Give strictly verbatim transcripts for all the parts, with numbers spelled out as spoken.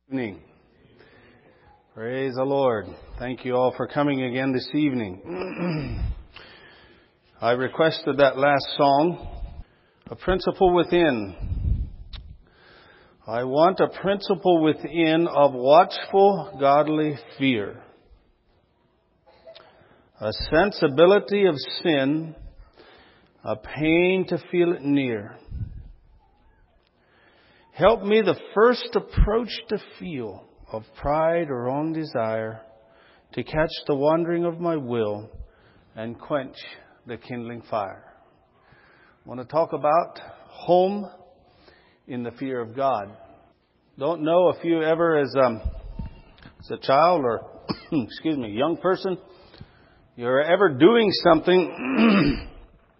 Evening. Praise the Lord. Thank you all for coming again this evening. I requested that last song, A Principle Within. I want a principle within of watchful, godly fear. A sensibility of sin, a pain to feel it near. Help me the first approach to feel of pride or wrong desire, to catch the wandering of my will and quench the kindling fire. I want to talk about home in the fear of God. Don't know if you ever, as, um, as a child or, excuse me, young person, you're ever doing something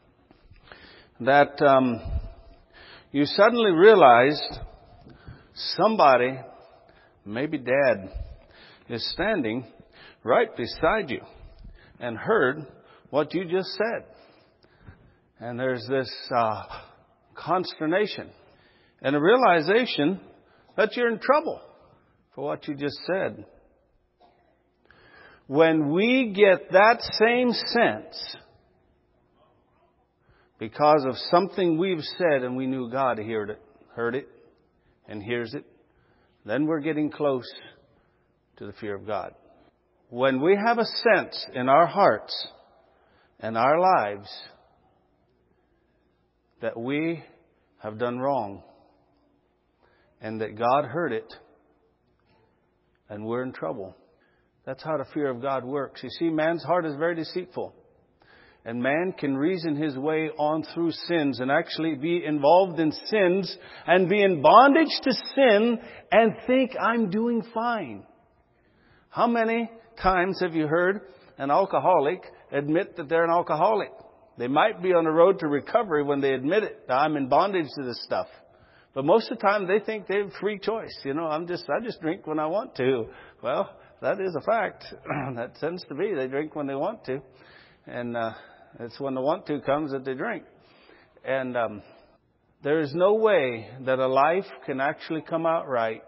that um, you suddenly realized somebody, maybe Dad, is standing right beside you and heard what you just said. And there's this uh, consternation and a realization that you're in trouble for what you just said. When we get that same sense because of something we've said and we knew God heard it, heard it, and hears it, then we're getting close to the fear of God. When we have a sense in our hearts and our lives that we have done wrong and that God heard it and we're in trouble, that's how the fear of God works. You see, man's heart is very deceitful. And man can reason his way on through sins and actually be involved in sins and be in bondage to sin and think I'm doing fine. How many times have you heard an alcoholic admit that they're an alcoholic? They might be on the road to recovery when they admit it. I'm in bondage to this stuff. But most of the time they think they have free choice. You know, I'm just, I just drink when I want to. Well, that is a fact. That tends to be. They drink when they want to. And, uh, it's when the want to comes that they drink. And um, there is no way that a life can actually come out right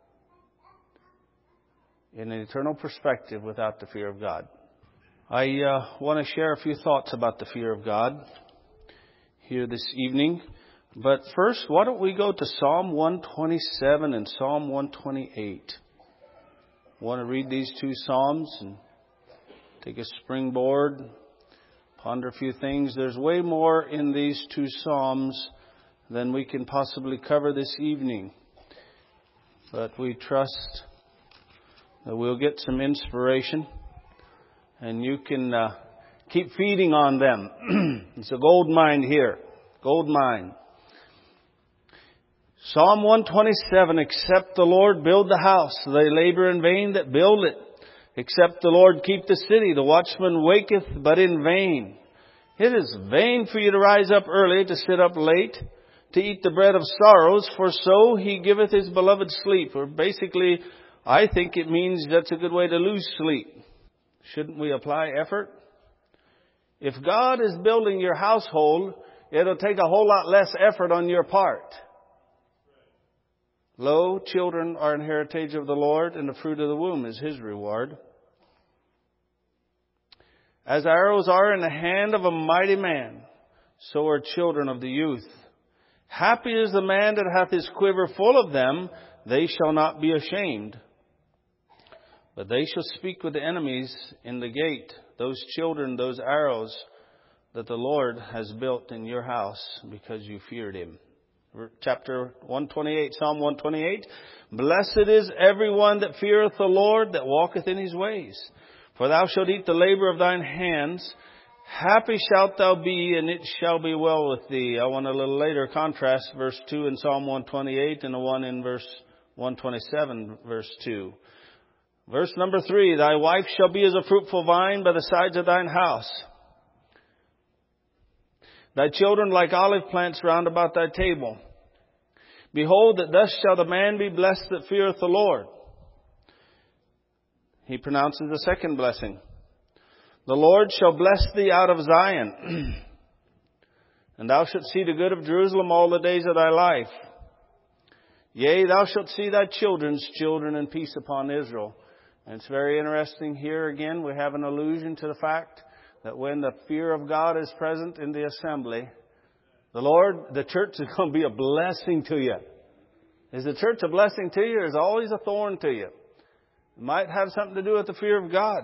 in an eternal perspective without the fear of God. I uh, want to share a few thoughts about the fear of God here this evening. But first, why don't we go to Psalm one twenty-seven and Psalm one twenty-eight. I want to read these two Psalms and take a springboard, ponder a few things. There's way more in these two Psalms than we can possibly cover this evening. But we trust that we'll get some inspiration and you can uh, keep feeding on them. It's a gold mine here. Gold mine. Psalm one twenty-seven, except the Lord build the house, they labor in vain that build it. Except the Lord keep the city, the watchman waketh, but in vain. It is vain for you to rise up early, to sit up late, to eat the bread of sorrows, for so he giveth his beloved sleep. Or basically, I think it means that's a good way to lose sleep. Shouldn't we apply effort? If God is building your household, it'll take a whole lot less effort on your part. Lo, children are an heritage of the Lord, and the fruit of the womb is his reward. As arrows are in the hand of a mighty man, so are children of the youth. Happy is the man that hath his quiver full of them, they shall not be ashamed. But they shall speak with the enemies in the gate, those children, those arrows that the Lord has built in your house because you feared him. Chapter one twenty-eight, Psalm one twenty-eight. Blessed is everyone that feareth the Lord, that walketh in his ways. For thou shalt eat the labor of thine hands. Happy shalt thou be, and it shall be well with thee. I want a little later contrast verse two in Psalm one twenty-eight and the one in verse one twenty-seven, verse two. Verse number three, thy wife shall be as a fruitful vine by the sides of thine house. Thy children like olive plants round about thy table. Behold, that thus shall the man be blessed that feareth the Lord. He pronounces the second blessing. The Lord shall bless thee out of Zion, and thou shalt see the good of Jerusalem all the days of thy life. Yea, thou shalt see thy children's children, and peace upon Israel. And it's very interesting here again, we have an allusion to the fact that when the fear of God is present in the assembly, the Lord, the church is going to be a blessing to you. Is the church a blessing to you, or is it always a thorn to you? It might have something to do with the fear of God.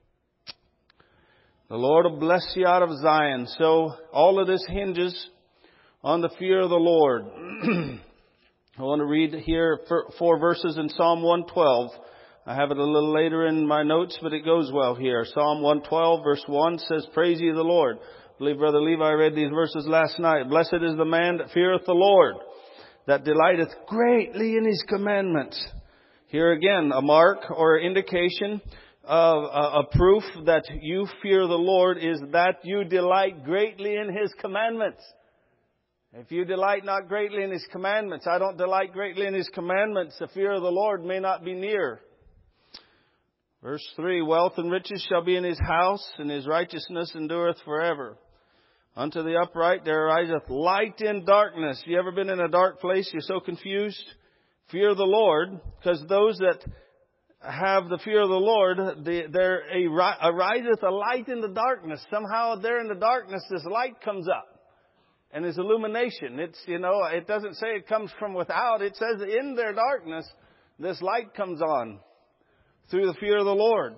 The Lord will bless you out of Zion. So all of this hinges on the fear of the Lord. I want to read here four verses in Psalm one twelve. I have it a little later in my notes, but it goes well here. Psalm one twelve verse one says, Praise ye the Lord. I believe Brother Levi read these verses last night. Blessed is the man that feareth the Lord, that delighteth greatly in His commandments. Here again, a mark or indication of a, a proof that you fear the Lord is that you delight greatly in His commandments. If you delight not greatly in His commandments, I don't delight greatly in His commandments, the fear of the Lord may not be near. Verse three, Wealth and riches shall be in His house, and His righteousness endureth forever. Unto the upright there ariseth light in darkness. You ever been in a dark place? You're so confused? Fear the Lord, because those that have the fear of the Lord, there ariseth a light in the darkness. Somehow there in the darkness, this light comes up. And His illumination. It's, you know, it doesn't say it comes from without. It says in their darkness, this light comes on through the fear of the Lord.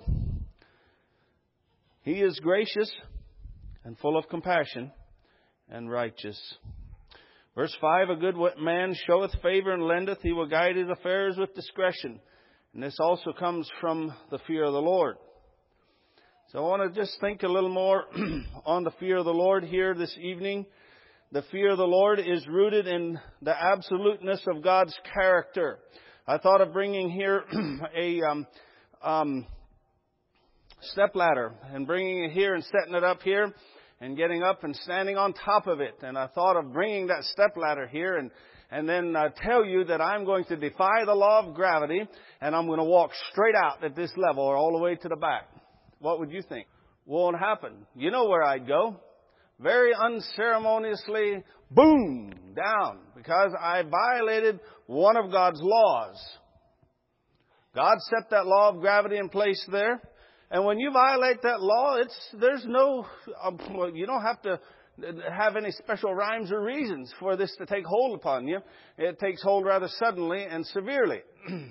He is gracious and full of compassion and righteous. Verse five, A good man showeth favor and lendeth. He will guide his affairs with discretion. And this also comes from the fear of the Lord. So I want to just think a little more on the fear of the Lord here this evening. The fear of the Lord is rooted in the absoluteness of God's character. I thought of bringing here a um, um, stepladder and bringing it here and setting it up here and getting up and standing on top of it. And I thought of bringing that stepladder here and and then uh, tell you that I'm going to defy the law of gravity and I'm going to walk straight out at this level or all the way to the back. What would you think? Won't happen. You know where I'd go. Very unceremoniously, boom, down, because I violated one of God's laws. God set that law of gravity in place there. And when you violate that law, it's there's no, uh, you don't have to have any special rhymes or reasons for this to take hold upon you. It takes hold rather suddenly and severely.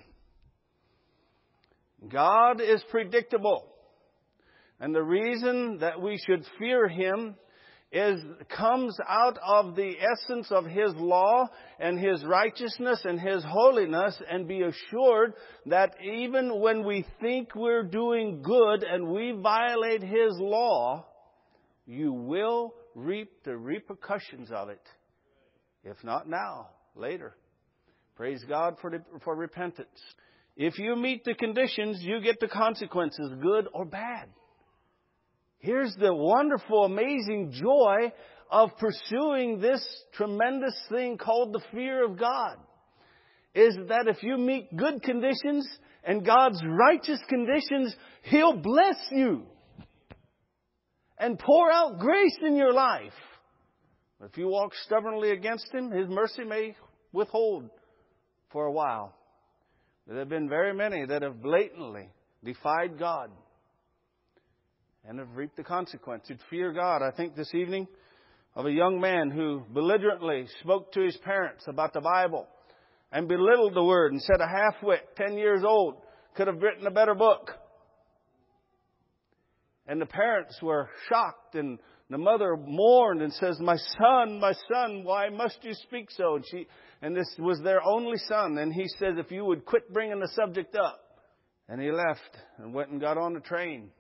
God is predictable. And the reason that we should fear Him is comes out of the essence of His law and His righteousness and His holiness, and be assured that even when we think we're doing good and we violate His law, you will reap the repercussions of it. If not now, later. Praise God for the, for repentance. If you meet the conditions, you get the consequences, good or bad. Here's the wonderful, amazing joy of pursuing this tremendous thing called the fear of God. Is that if you meet good conditions and God's righteous conditions, He'll bless you and pour out grace in your life. If you walk stubbornly against Him, His mercy may withhold for a while. There have been very many that have blatantly defied God and have reaped the consequences. Fear God. I think this evening of a young man who belligerently spoke to his parents about the Bible and belittled the Word and said a half-wit, ten years old, could have written a better book. And the parents were shocked, and the mother mourned and says, "My son, my son, why must you speak so?" And she, and this was their only son. And he said, "If you would quit bringing the subject up." And he left and went and got on the train.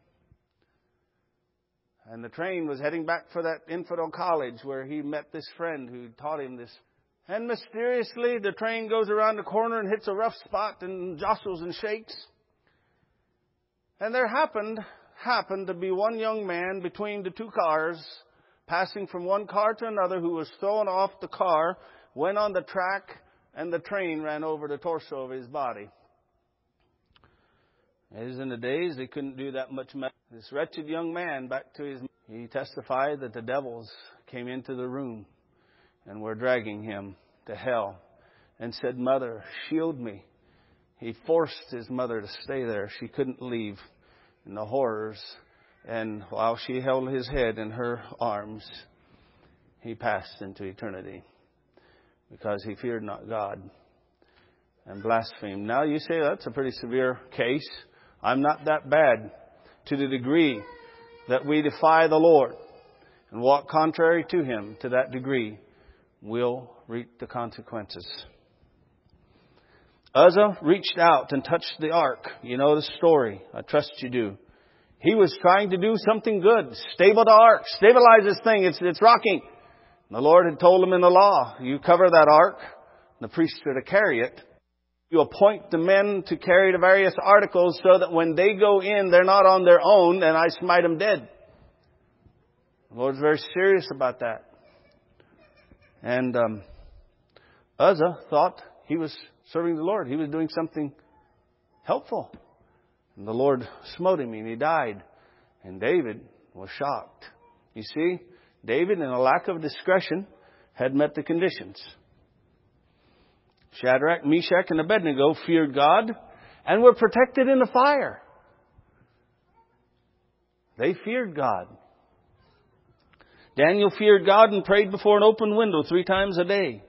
And the train was heading back for that infidel college where he met this friend who taught him this. And mysteriously, the train goes around the corner and hits a rough spot and jostles and shakes. And there happened, happened to be one young man between the two cars, passing from one car to another, who was thrown off the car, went on the track, and the train ran over the torso of his body. As in the days, they couldn't do that much. This wretched young man, back to his, he testified that the devils came into the room and were dragging him to hell. and said, "Mother, shield me." He forced his mother to stay there. She couldn't leave in the horrors. And while she held his head in her arms, he passed into eternity because he feared not God and blasphemed. Now you say that's a pretty severe case. I'm not that bad. To the degree that we defy the Lord and walk contrary to Him, to that degree, we'll reap the consequences. Uzzah reached out and touched the ark. You know the story. I trust you do. He was trying to do something good. Stable the ark. Stabilize this thing. It's, it's rocking. And the Lord had told him in the law, you cover that ark. The priests are to carry it. You appoint the men to carry the various articles so that when they go in, they're not on their own and I smite them dead. The Lord's very serious about that. And um, Uzzah thought he was serving the Lord. He was doing something helpful. And the Lord smote him and he died. And David was shocked. You see, David, in a lack of discretion, had met the conditions. Shadrach, Meshach, and Abednego feared God and were protected in the fire. They feared God. Daniel feared God and prayed before an open window three times a day.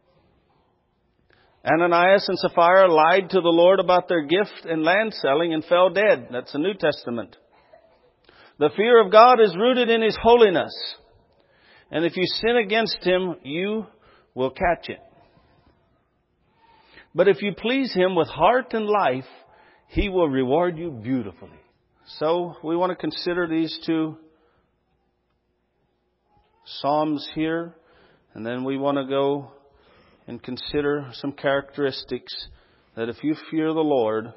Ananias and Sapphira lied to the Lord about their gift and land selling and fell dead. That's the New Testament. The fear of God is rooted in His holiness. And if you sin against Him, you will catch it. But if you please Him with heart and life, He will reward you beautifully. So we want to consider these two Psalms here. And then we want to go and consider some characteristics that if you fear the Lord,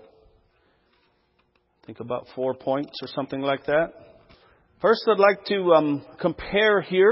think about four points or something like that. First, I'd like to um, compare here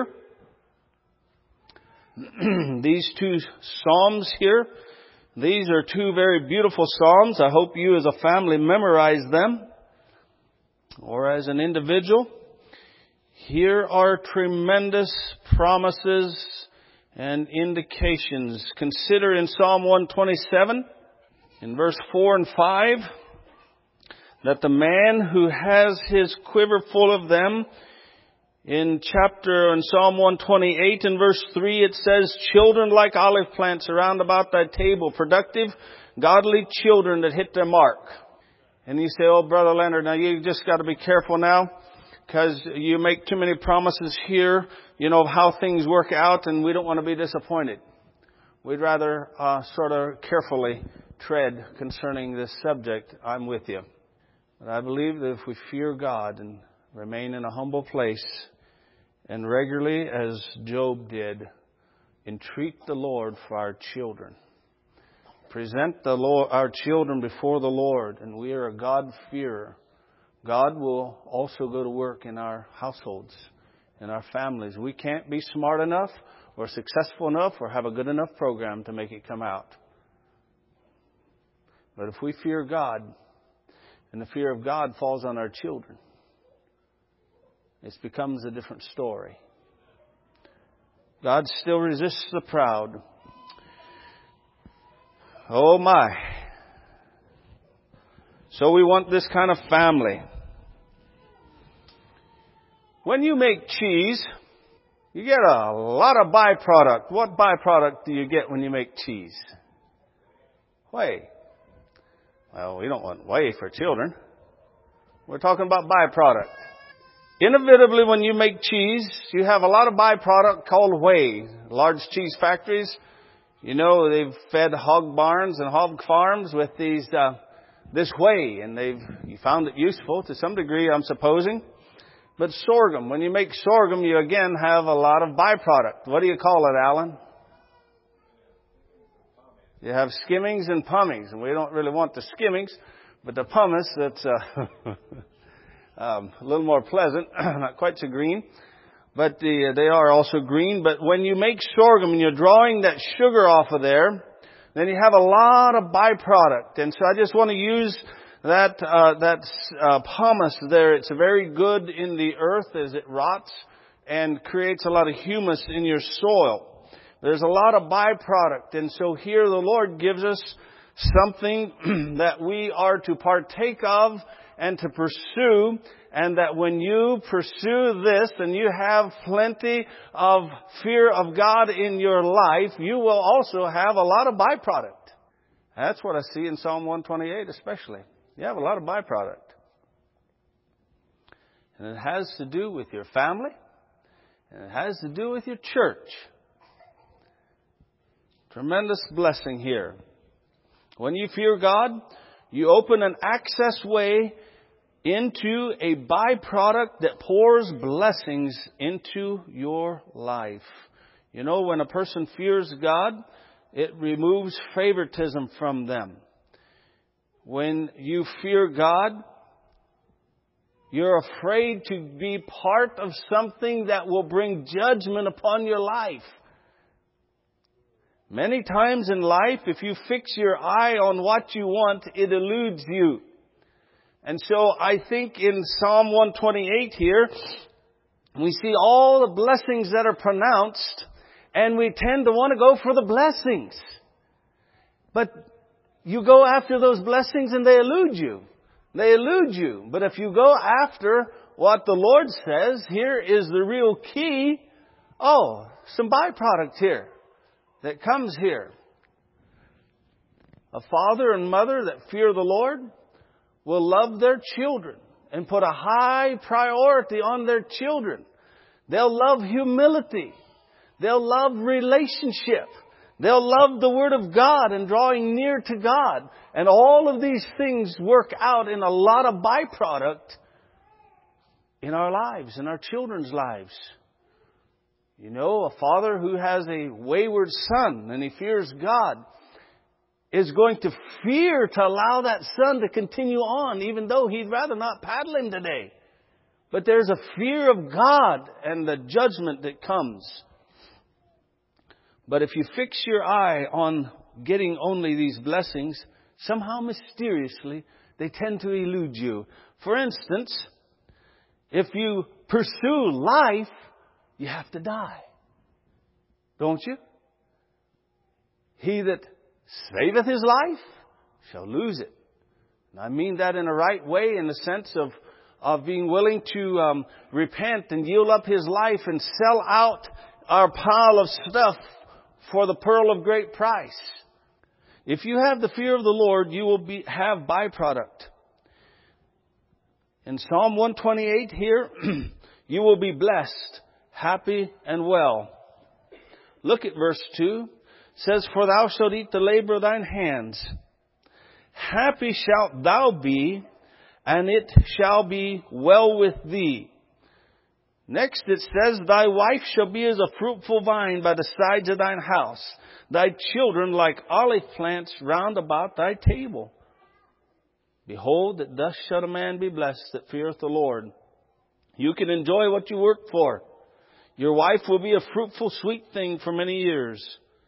these two Psalms here. These are two very beautiful Psalms. I hope you as a family memorize them or as an individual. Here are tremendous promises and indications. Consider in Psalm one twenty-seven, in verse four and five, that the man who has his quiver full of them, in chapter, in Psalm one twenty-eight, in verse three, it says, children like olive plants around about thy table, productive, godly children that hit their mark. And you say, oh, Brother Leonard, now you just got to be careful now, because you make too many promises here, you know, of how things work out, and we don't want to be disappointed. We'd rather uh, sort of carefully tread concerning this subject. I'm with you. But I believe that if we fear God and remain in a humble place, and regularly, as Job did, entreat the Lord for our children. Present the Lord, our children before the Lord, and we are a God-fearer. God will also go to work in our households, in our families. We can't be smart enough or successful enough or have a good enough program to make it come out. But if we fear God, and the fear of God falls on our children, it becomes a different story. God still resists the proud. Oh my. So we want this kind of family. When you make cheese, you get a lot of byproduct. What byproduct do you get when you make cheese? Whey. Well, we don't want whey for children. We're talking about byproduct. Inevitably, when you make cheese, you have a lot of byproduct called whey. Large cheese factories, you know, they've fed hog barns and hog farms with these uh, this whey, and they've you found it useful to some degree, I'm supposing. But sorghum, when you make sorghum, you again have a lot of byproduct. What do you call it, Alan? You have skimmings and pummings, and we don't really want the skimmings, but the pumice, that's uh, um, a little more pleasant, not quite so green, but the, they are also green. But when you make sorghum and you're drawing that sugar off of there, then you have a lot of byproduct. And so I just want to use that uh, that uh, pumice there. It's very good in the earth as it rots and creates a lot of humus in your soil. There's a lot of byproduct. And so here the Lord gives us something that we are to partake of and to pursue, and that when you pursue this and you have plenty of fear of God in your life, you will also have a lot of byproduct. That's what I see in Psalm one twenty-eight especially. You have a lot of byproduct. And it has to do with your family, and it has to do with your church. Tremendous blessing here. When you fear God, you open an access way into a byproduct that pours blessings into your life. You know, when a person fears God, it removes favoritism from them. When you fear God, you're afraid to be part of something that will bring judgment upon your life. Many times in life, if you fix your eye on what you want, it eludes you. And so I think in Psalm one twenty-eight here, we see all the blessings that are pronounced, and we tend to want to go for the blessings. But you go after those blessings and they elude you. They elude you. But if you go after what the Lord says, here is the real key. Oh, some byproduct here that comes here. A father and mother that fear the Lord will love their children and put a high priority on their children. They'll love humility. They'll love relationship. They'll love the Word of God and drawing near to God. And all of these things work out in a lot of byproduct in our lives, in our children's lives. You know, a father who has a wayward son and he fears God is going to fear to allow that son to continue on, even though he'd rather not paddle him today. But there's a fear of God and the judgment that comes. But if you fix your eye on getting only these blessings, somehow mysteriously, they tend to elude you. For instance, if you pursue life, you have to die. Don't you? He that saveth his life shall lose it. And I mean that in a right way, in the sense of, of being willing to um, repent and yield up his life and sell out our pile of stuff for the pearl of great price. If you have the fear of the Lord, you will be, have byproduct. In Psalm one twenty-eight here, you will be blessed, happy, and well. Look at verse two. It says, for thou shalt eat the labor of thine hands. Happy shalt thou be, and it shall be well with thee. Next it says, thy wife shall be as a fruitful vine by the sides of thine house, thy children like olive plants round about thy table. Behold, that thus shall a man be blessed that feareth the Lord. You can enjoy what you work for. Your wife will be a fruitful, sweet thing for many years.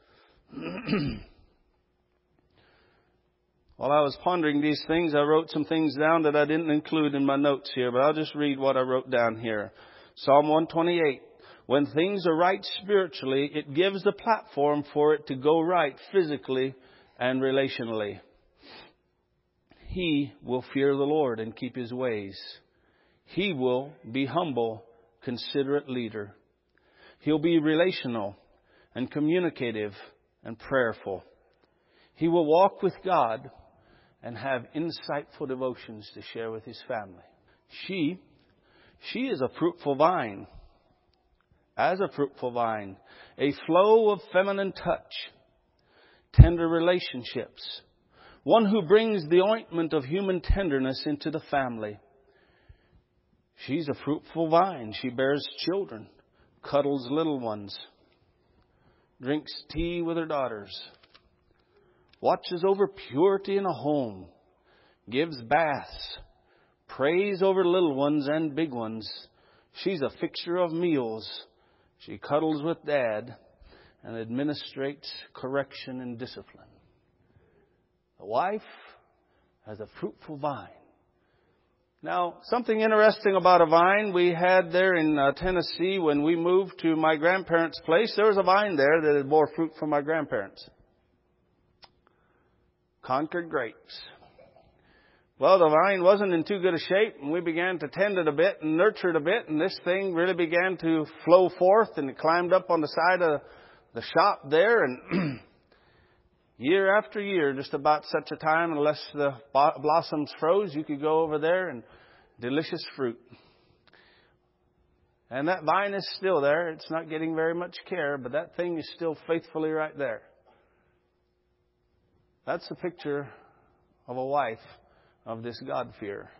While I was pondering these things, I wrote some things down that I didn't include in my notes here, but I'll just read what I wrote down here. Psalm one twenty-eight. When things are right spiritually, it gives the platform for it to go right physically and relationally. He will fear the Lord and keep His ways. He will be humble, considerate leader. He'll be relational and communicative and prayerful. He will walk with God and have insightful devotions to share with his family. She, she is a fruitful vine. As a fruitful vine, a flow of feminine touch, tender relationships, one who brings the ointment of human tenderness into the family. She's a fruitful vine. She bears children, cuddles little ones, drinks tea with her daughters, watches over purity in a home, gives baths, prays over little ones and big ones. She's a fixture of meals. She cuddles with Dad and administrates correction and discipline. The wife has a fruitful vine. Now, something interesting about a vine we had there in uh, Tennessee when we moved to my grandparents' place. There was a vine there that had bore fruit from my grandparents. Concord grapes. Well, the vine wasn't in too good a shape, and we began to tend it a bit and nurture it a bit, and this thing really began to flow forth, and it climbed up on the side of the shop there, and year after year, just about such a time, unless the blossoms froze, you could go over there and delicious fruit. And that vine is still there. It's not getting very much care, but that thing is still faithfully right there. That's a picture of a wife of this God-fear.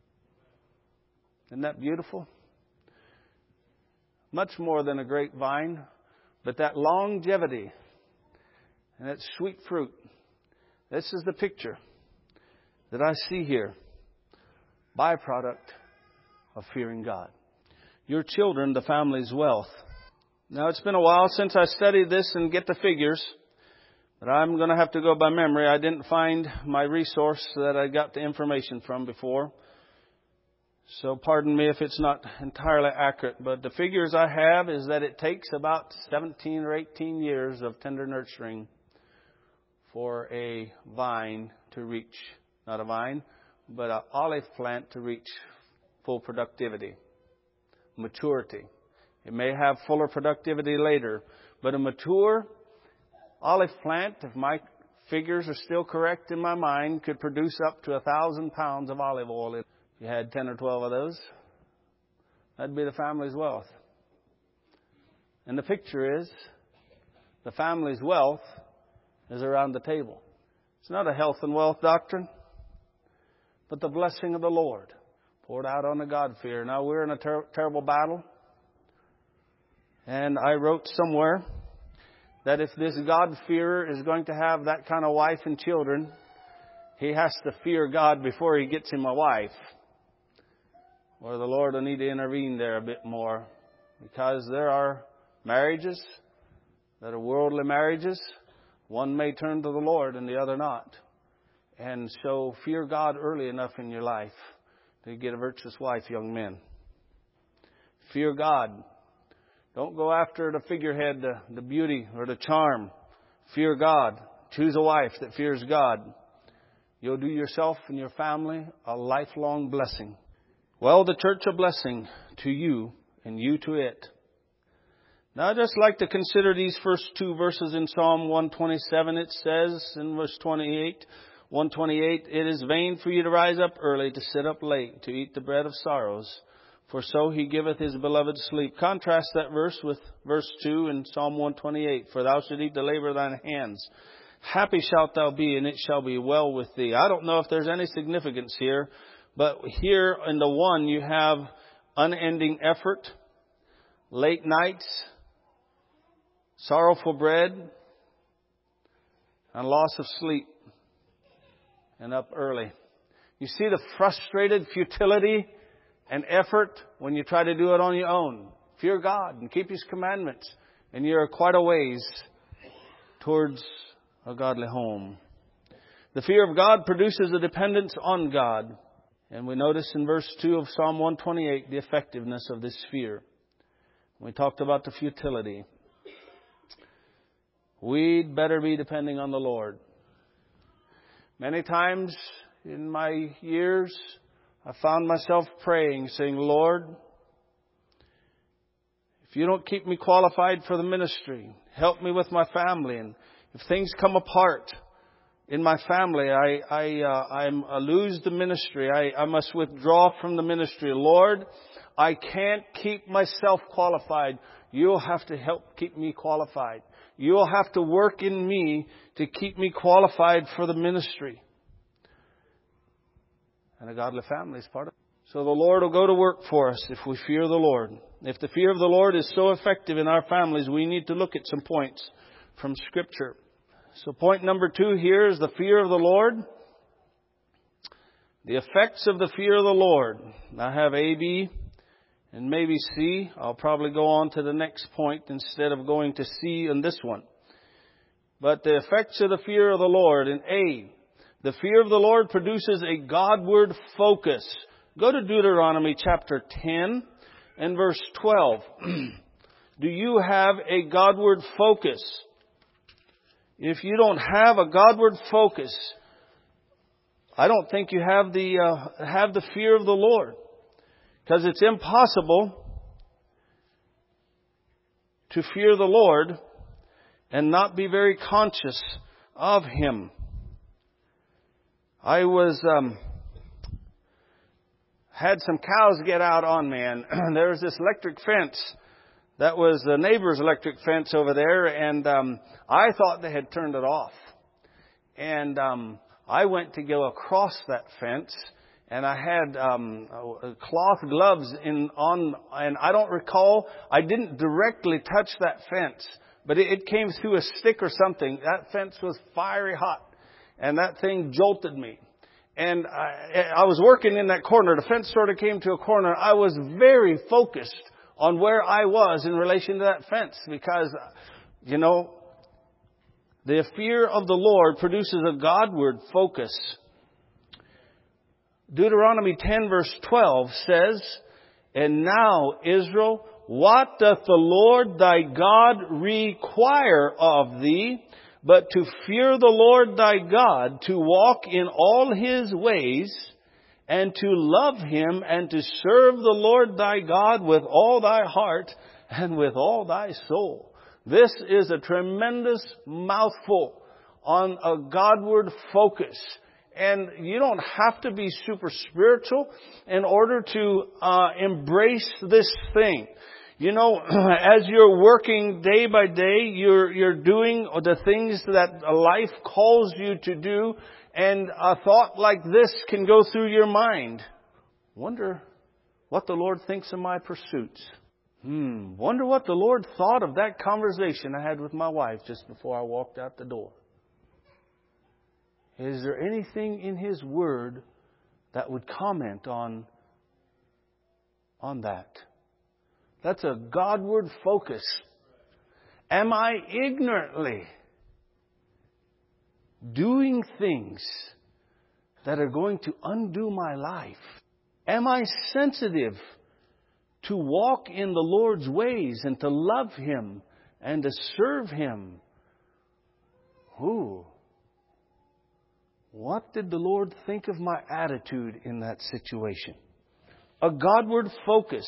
Isn't that beautiful? Much more than a grapevine, but that longevity and that sweet fruit. This is the picture that I see here. Byproduct of fearing God. Your children, the family's wealth. Now, it's been a while since I studied this and get the figures, but I'm going to have to go by memory. I didn't find my resource that I got the information from before. So pardon me if it's not entirely accurate, but the figures I have is that it takes about seventeen or eighteen years of tender nurturing for a vine to reach, not a vine, but an olive plant to reach full productivity, maturity. It may have fuller productivity later, but a mature olive plant, if my figures are still correct in my mind, could produce up to a thousand pounds of olive oil. If you had ten or twelve of those, that'd be the family's wealth. And the picture is the family's wealth is around the table. It's not a health and wealth doctrine, but the blessing of the Lord poured out on the God-fear. Now, we're in a ter- terrible battle. And I wrote somewhere that if this God-fearer is going to have that kind of wife and children, he has to fear God before he gets him a wife. Or the Lord will need to intervene there a bit more. Because there are marriages that are worldly marriages. One may turn to the Lord and the other not. And so fear God early enough in your life to get a virtuous wife, young men. Fear God. Don't go after the figurehead, the, the beauty or the charm. Fear God. Choose a wife that fears God. You'll do yourself and your family a lifelong blessing. Well, the church a blessing to you and you to it. Now, I'd just like to consider these first two verses in Psalm one twenty-seven. It says in verse twenty-eight, one twenty-eight, it is vain for you to rise up early, to sit up late, to eat the bread of sorrows, for so he giveth his beloved sleep. Contrast that verse with verse two in Psalm one twenty-eight, for thou shalt eat the labor of thine hands. Happy shalt thou be, and it shall be well with thee. I don't know if there's any significance here, but here in the one you have unending effort, late nights, sorrowful bread, and loss of sleep, and up early. You see the frustrated futility and effort when you try to do it on your own. Fear God and keep His commandments, and you're quite a ways towards a godly home. The fear of God produces a dependence on God. And we notice in verse two of Psalm one twenty-eight the effectiveness of this fear. We talked about the futility. We'd better be depending on the Lord. Many times in my years, I found myself praying, saying, Lord, if you don't keep me qualified for the ministry, help me with my family. And if things come apart in my family, I I, uh, I'm, I lose the ministry. I, I must withdraw from the ministry. Lord, I can't keep myself qualified. You'll have to help keep me qualified. You'll have to work in me to keep me qualified for the ministry. And a godly family is part of it. So the Lord will go to work for us if we fear the Lord. If the fear of the Lord is so effective in our families, we need to look at some points from Scripture. So point number two here is the fear of the Lord. The effects of the fear of the Lord. I have A, B, and maybe C. I'll probably go on to the next point instead of going to C in this one. But the effects of the fear of the Lord. In A, the fear of the Lord produces a Godward focus. Go to Deuteronomy chapter ten and verse twelve. Do you have a Godward focus? If you don't have a Godward focus, I don't think you have the uh, have the fear of the Lord, because it's impossible to fear the Lord and not be very conscious of Him. I was um, had some cows get out on me, and there was this electric fence that was the neighbor's electric fence over there, and um, I thought they had turned it off. And um, I went to go across that fence, and I had um, cloth gloves in on, and I don't recall, I didn't directly touch that fence, but it, it came through a stick or something. That fence was fiery hot, and that thing jolted me. And I, I was working in that corner. The fence sort of came to a corner. I was very focused on where I was in relation to that fence, because, you know, the fear of the Lord produces a Godward focus. Deuteronomy ten verse twelve says, "And now, Israel, what doth the Lord thy God require of thee, but to fear the Lord thy God, to walk in all His ways, and to love Him, and to serve the Lord thy God with all thy heart and with all thy soul." This is a tremendous mouthful on a Godward focus. And you don't have to be super spiritual in order to uh, embrace this thing. You know, as you're working day by day, you're you're doing the things that life calls you to do, and a thought like this can go through your mind. Wonder what the Lord thinks of my pursuits. Hmm, wonder what the Lord thought of that conversation I had with my wife just before I walked out the door. Is there anything in His Word that would comment on, on that? That's a Godward focus. Am I ignorantly doing things that are going to undo my life? Am I sensitive to walk in the Lord's ways and to love Him and to serve Him? Ooh. What did the Lord think of my attitude in that situation? A Godward focus.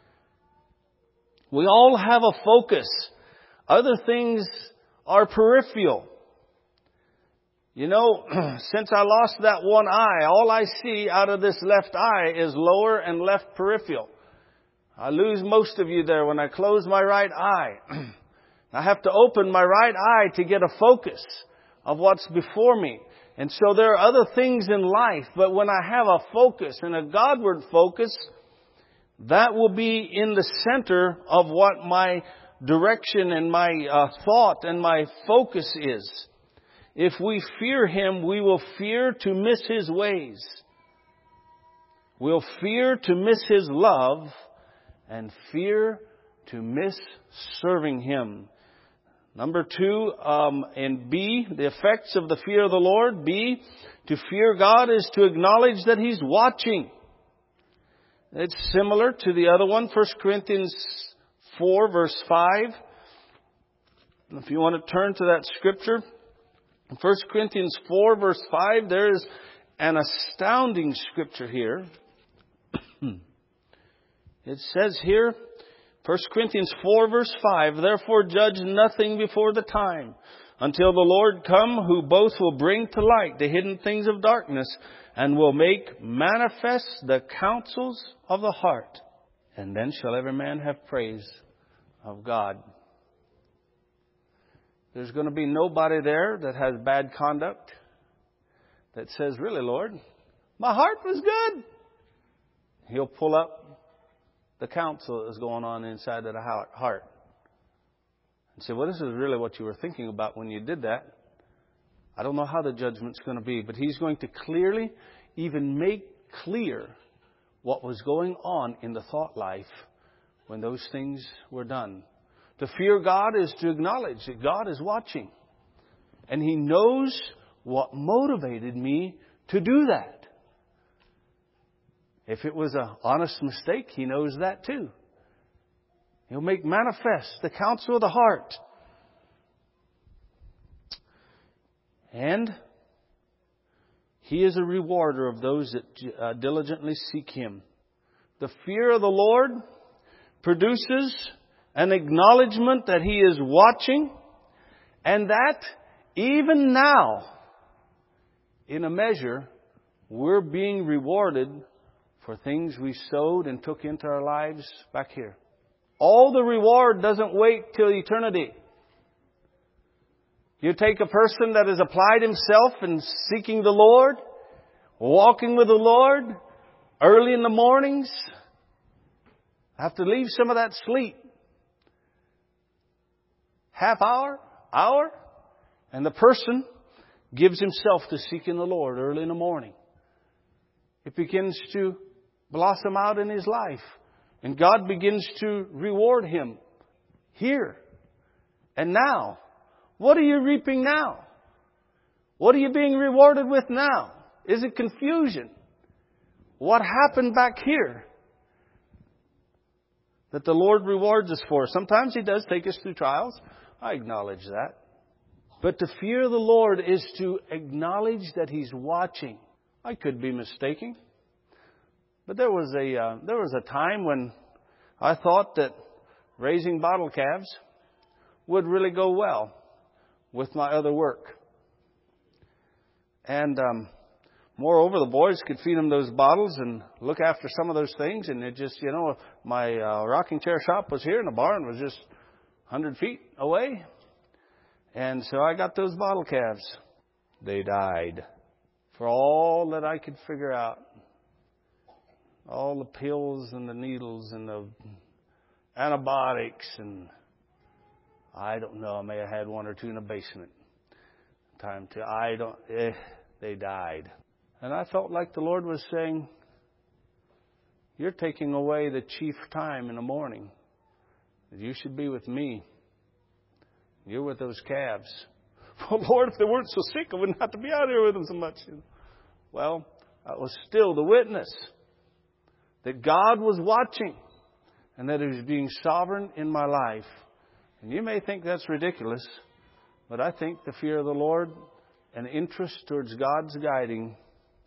We all have a focus. Other things are peripheral. You know, since I lost that one eye, all I see out of this left eye is lower and left peripheral. I lose most of you there when I close my right eye. I have to open my right eye to get a focus of what's before me. And so there are other things in life, but when I have a focus and a Godward focus, that will be in the center of what my direction and my uh, thought and my focus is. If we fear Him, we will fear to miss His ways. We'll fear to miss His love, and fear to miss serving Him. Number two, um, in B, the effects of the fear of the Lord. B, to fear God is to acknowledge that He's watching. It's similar to the other one, First Corinthians four, verse five. If you want to turn to that scripture, First Corinthians four, verse five, there is an astounding scripture here. It says here, First Corinthians four, verse five, "Therefore judge nothing before the time, until the Lord come, who both will bring to light the hidden things of darkness, and will make manifest the counsels of the heart. And then shall every man have praise of God." There's going to be nobody there that has bad conduct that says, "Really, Lord, my heart was good." He'll pull up the counsel that is going on inside of the heart and say, "Well, this is really what you were thinking about when you did that." I don't know how the judgment's going to be, but He's going to clearly even make clear what was going on in the thought life when those things were done. To fear God is to acknowledge that God is watching. And He knows what motivated me to do that. If it was an honest mistake, He knows that too. He'll make manifest the counsel of the heart. And He is a rewarder of those that uh, diligently seek Him. The fear of the Lord produces an acknowledgement that He is watching, and that even now, in a measure, we're being rewarded for things we sowed and took into our lives back here. All the reward doesn't wait till eternity. You take a person that has applied himself in seeking the Lord, walking with the Lord, early in the mornings, have to leave some of that sleep. Half hour, hour, and the person gives himself to seeking the Lord early in the morning. It begins to blossom out in his life. And God begins to reward him here and now. What are you reaping now? What are you being rewarded with now? Is it confusion? What happened back here that the Lord rewards us for? Sometimes He does take us through trials. I acknowledge that. But to fear the Lord is to acknowledge that He's watching. I could be mistaken. But there was a uh, there was a time when I thought that raising bottle calves would really go well with my other work. And um, moreover, the boys could feed them those bottles and look after some of those things. And it just, you know, my uh, rocking chair shop was here and the barn was just one hundred feet away. And so I got those bottle calves. They died. For all that I could figure out. All the pills and the needles and the antibiotics and I don't know. I may have had one or two in the basement. Time to I don't. Eh, they died, and I felt like the Lord was saying, "You're taking away the chief time in the morning. You should be with me. You're with those calves." Well, Lord, if they weren't so sick, I wouldn't have to be out here with them so much. Well, I was still the witness that God was watching and that He was being sovereign in my life. And you may think that's ridiculous, but I think the fear of the Lord and interest towards God's guiding,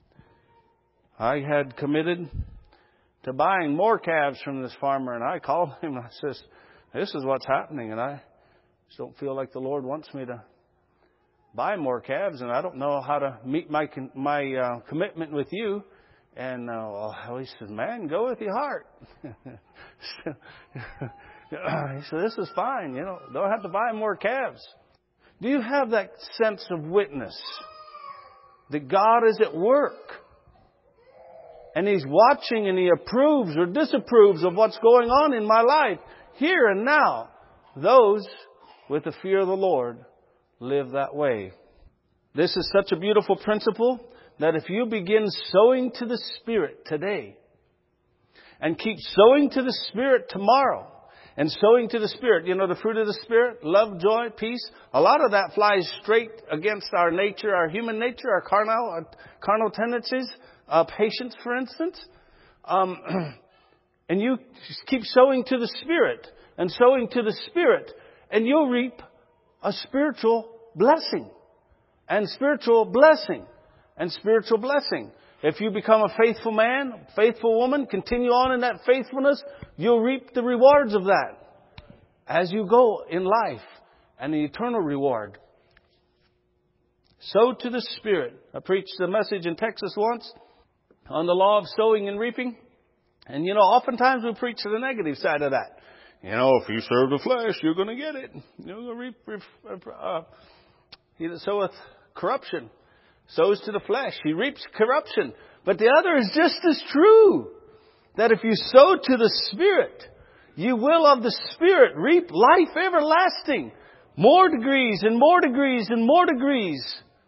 I had committed to buying more calves from this farmer. And I called him and I says, "This is what's happening, and I just don't feel like the Lord wants me to buy more calves, and I don't know how to meet my my uh, commitment with you." And uh, well, he says, "Man, go with your heart." so, he said, "This is fine. You know, don't have to buy more calves." Do you have that sense of witness that God is at work and He's watching and He approves or disapproves of what's going on in my life here and now? Those with the fear of the Lord live that way. This is such a beautiful principle that if you begin sowing to the Spirit today and keep sowing to the Spirit tomorrow and sowing to the Spirit, you know, the fruit of the Spirit, love, joy, peace, a lot of that flies straight against our nature, our human nature, our carnal, our carnal tendencies, uh, patience, for instance. Um, and you just keep sowing to the Spirit and sowing to the Spirit, and you'll reap a spiritual blessing and spiritual blessing. And spiritual blessing. If you become a faithful man, faithful woman, continue on in that faithfulness, you'll reap the rewards of that as you go in life, and the eternal reward. Sow to the Spirit. I preached a message in Texas once on the law of sowing and reaping. And you know, oftentimes we preach to the negative side of that. You know, if you serve the flesh, you're going to get it. You're going to reap. reap uh, he that soweth corruption sows to the flesh. He reaps corruption. But the other is just as true. That if you sow to the Spirit, you will of the Spirit reap life everlasting. More degrees and more degrees and more degrees.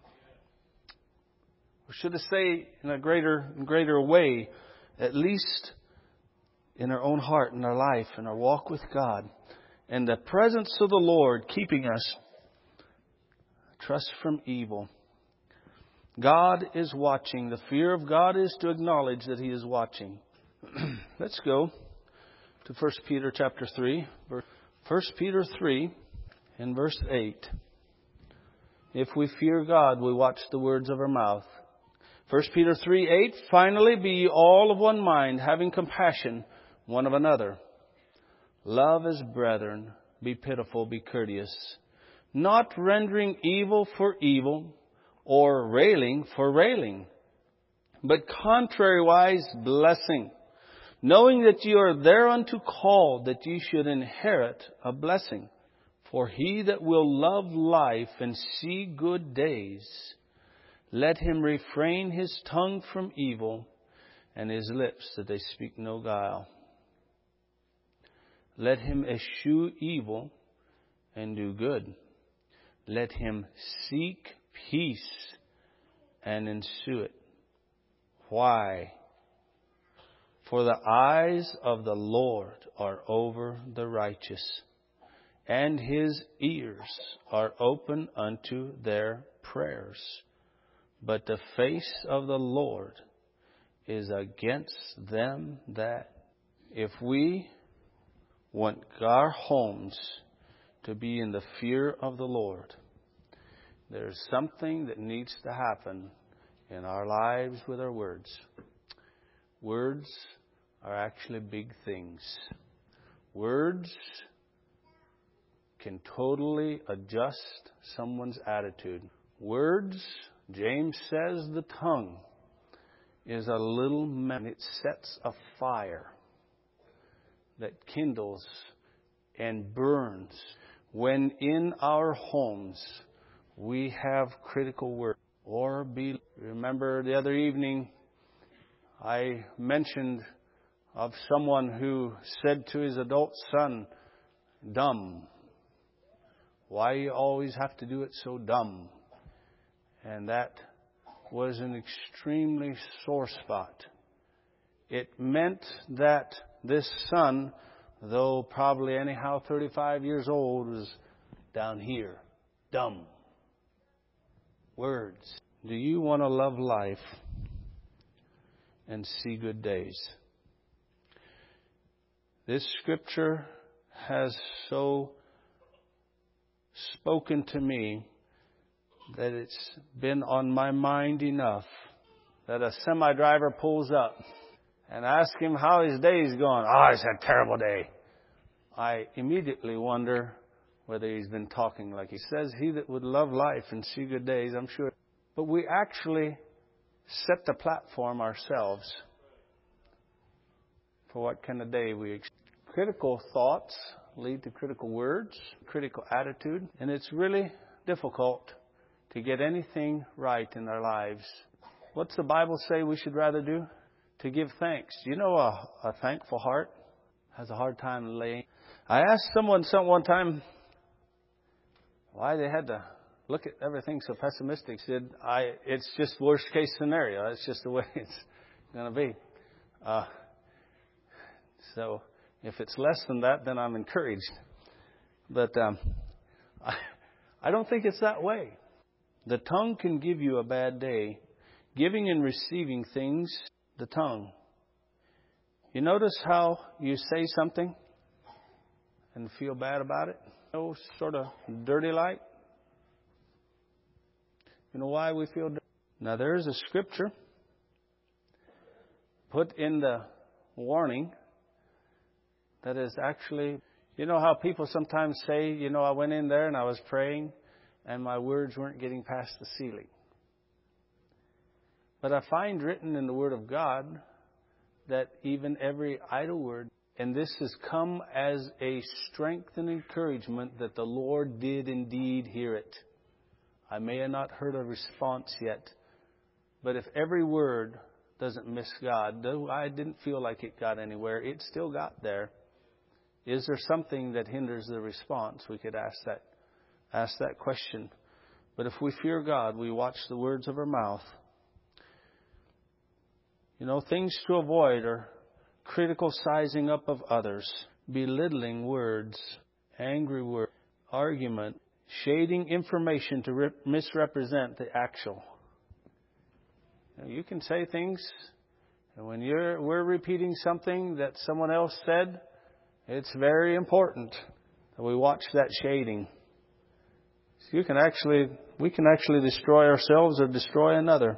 Or should I say in a greater, greater way, at least in our own heart, in our life, in our walk with God. And the presence of the Lord keeping us trust from evil. God is watching. The fear of God is to acknowledge that He is watching. Let's go to First Peter chapter three. First Peter three and verse eight. If we fear God, we watch the words of our mouth. First Peter three eight. Finally, be ye all of one mind, having compassion one of another. Love as brethren. Be pitiful, be courteous. Not rendering evil for evil, or railing for railing, but contrariwise blessing, knowing that ye are thereunto called, that ye should inherit a blessing. For he that will love life and see good days, let him refrain his tongue from evil, and his lips that they speak no guile. Let him eschew evil and do good. Let him seek peace and ensue it. Why? For the eyes of the Lord are over the righteous, and His ears are open unto their prayers. But the face of the Lord is against them that, if we want our homes to be in the fear of the Lord, there's something that needs to happen in our lives with our words. Words are actually big things. Words can totally adjust someone's attitude. Words, James says, the tongue is a little man. It sets a fire that kindles and burns. When in our homes we have critical words or be. Remember the other evening I mentioned of someone who said to his adult son, dumb. Why you always have to do it so dumb? And that was an extremely sore spot. It meant that this son, though probably anyhow thirty-five years old, was down here, dumb. Words. Do you want to love life and see good days? This scripture has so spoken to me that it's been on my mind enough that a semi driver pulls up and asks him how his day is going. Oh, it's a terrible day. I immediately wonder whether he's been talking like he says. He that would love life and see good days, I'm sure. But we actually set the platform ourselves for what kind of day we expect. Critical thoughts lead to critical words, critical attitude, and it's really difficult to get anything right in our lives. What's the Bible say we should rather do? To give thanks. Do you know a, a thankful heart has a hard time laying? I asked someone some one time why they had to look at everything so pessimistic. Said, I, it's just worst case scenario. It's just the way it's going to be. Uh, so if it's less than that, then I'm encouraged. But um, I, I don't think it's that way. The tongue can give you a bad day. Giving and receiving things, the tongue. You notice how you say something and feel bad about it? You know, sort of dirty like. You know why we feel dirty? Now there is a scripture put in the warning that is actually, you know how people sometimes say, you know, I went in there and I was praying and my words weren't getting past the ceiling. But I find written in the Word of God that even every idle word, and this has come as a strength and encouragement that the Lord did indeed hear it. I may have not heard a response yet, but if every word doesn't miss God, though I didn't feel like it got anywhere, it still got there. Is there something that hinders the response? We could ask that, ask that question. But if we fear God, we watch the words of our mouth. You know, things to avoid are critical sizing up of others, belittling words, angry words, argument, shading information to rep- misrepresent the actual. You can say things, and when you're we're repeating something that someone else said, it's very important that we watch that shading. So you can actually, we can actually destroy ourselves or destroy another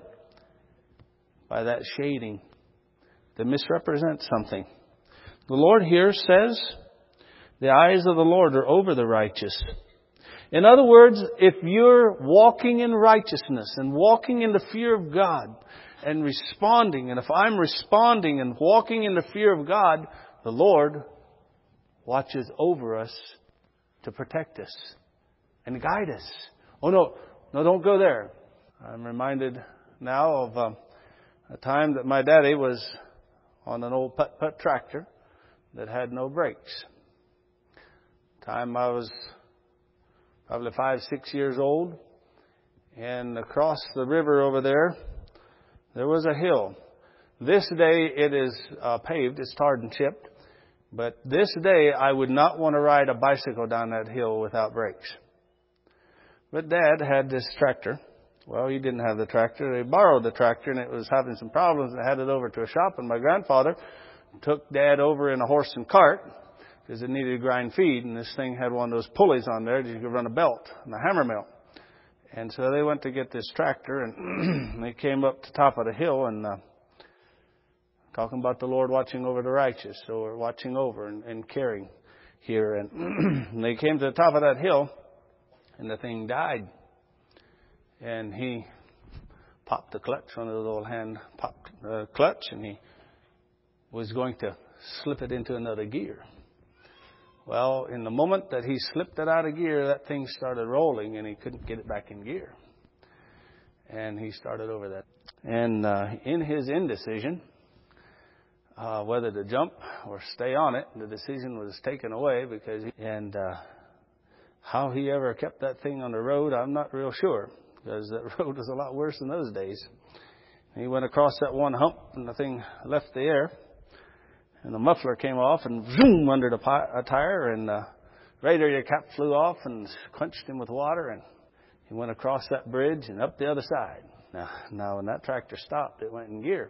by that shading that misrepresents something. The Lord here says, the eyes of the Lord are over the righteous. In other words, if you're walking in righteousness and walking in the fear of God and responding, and if I'm responding and walking in the fear of God, the Lord watches over us to protect us and guide us. Oh no, no, don't go there. I'm reminded now of um, a time that my daddy was on an old putt-putt tractor that had no brakes. Time I was probably five, six years old, and across the river over there, there was a hill. This day it is uh, paved, it's tarred and chipped, but this day I would not want to ride a bicycle down that hill without brakes. But Dad had this tractor. Well, he didn't have the tractor. They borrowed the tractor, and it was having some problems. They had it over to a shop, and my grandfather took Dad over in a horse and cart because it needed to grind feed, and this thing had one of those pulleys on there that you could run a belt and a hammer mill. And so they went to get this tractor, and they came up to the top of the hill, and uh, talking about the Lord watching over the righteous. So we're watching over and, and caring here. And, and they came to the top of that hill, and the thing died. And he popped the clutch, one of the little hand popped the clutch, and he was going to slip it into another gear. Well, in the moment that he slipped it out of gear, that thing started rolling, and he couldn't get it back in gear. And he started over that. And uh, in his indecision, uh, whether to jump or stay on it, the decision was taken away because, he, and uh, how he ever kept that thing on the road, I'm not real sure, because that road was a lot worse in those days. He went across that one hump, and the thing left the air. And the muffler came off and zoom under the pi- a tire, and the radiator cap flew off and quenched him with water, and he went across that bridge and up the other side. Now, now when that tractor stopped, it went in gear.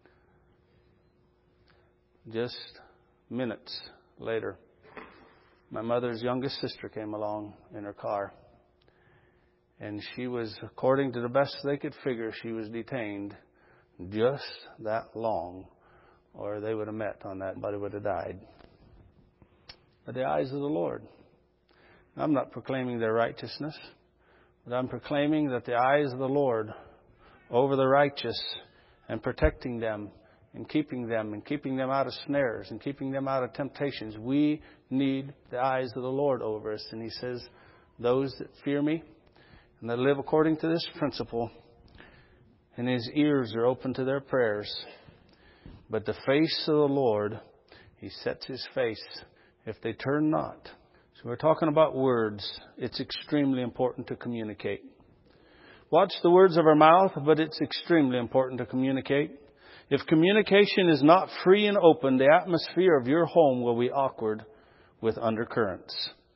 Just minutes later, my mother's youngest sister came along in her car, and she was, according to the best they could figure, she was detained just that long, or they would have met on that, but it would have died. But the eyes of the Lord. I'm not proclaiming their righteousness, but I'm proclaiming that the eyes of the Lord over the righteous and protecting them and keeping them and keeping them out of snares and keeping them out of temptations. We need the eyes of the Lord over us. And He says, those that fear me and that live according to this principle, and His ears are open to their prayers. But the face of the Lord, He sets His face if they turn not. So we're talking about words. It's extremely important to communicate. Watch the words of our mouth, but it's extremely important to communicate. If communication is not free and open, the atmosphere of your home will be awkward with undercurrents.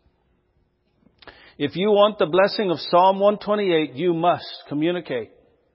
If you want the blessing of Psalm one twenty-eight, you must communicate.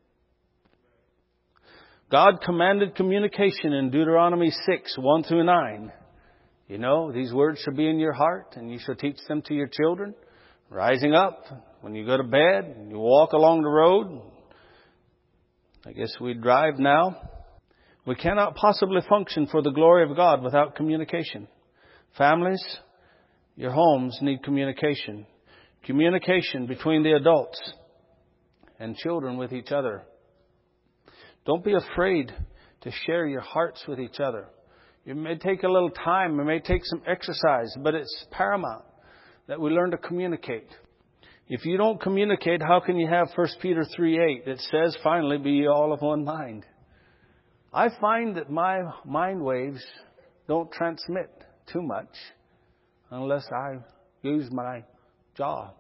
God commanded communication in Deuteronomy six, one through nine. You know, these words shall be in your heart, and you shall teach them to your children, rising up when you go to bed, and you walk along the road. I guess we drive now. We cannot possibly function for the glory of God without communication. Families, your homes need communication. Communication between the adults and children with each other. Don't be afraid to share your hearts with each other. It may take a little time. It may take some exercise, but it's paramount that we learn to communicate. If you don't communicate, how can you have First Peter three eight that says, finally, be ye all of one mind? I find that my mind waves don't transmit too much unless I use my jaw.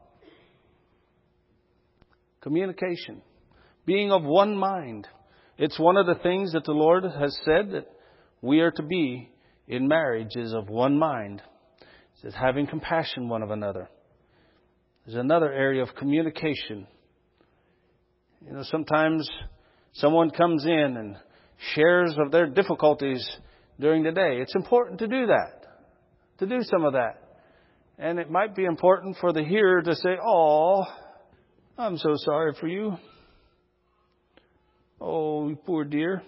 Communication. Being of one mind. It's one of the things that the Lord has said that we are to be in marriage is of one mind. It says having compassion one of another. There's another area of communication. You know, sometimes Someone comes in and shares of their difficulties during the day. It's important to do that, to do some of that. And it might be important for the hearer to say, "Oh, I'm so sorry for you. Oh, you poor dear."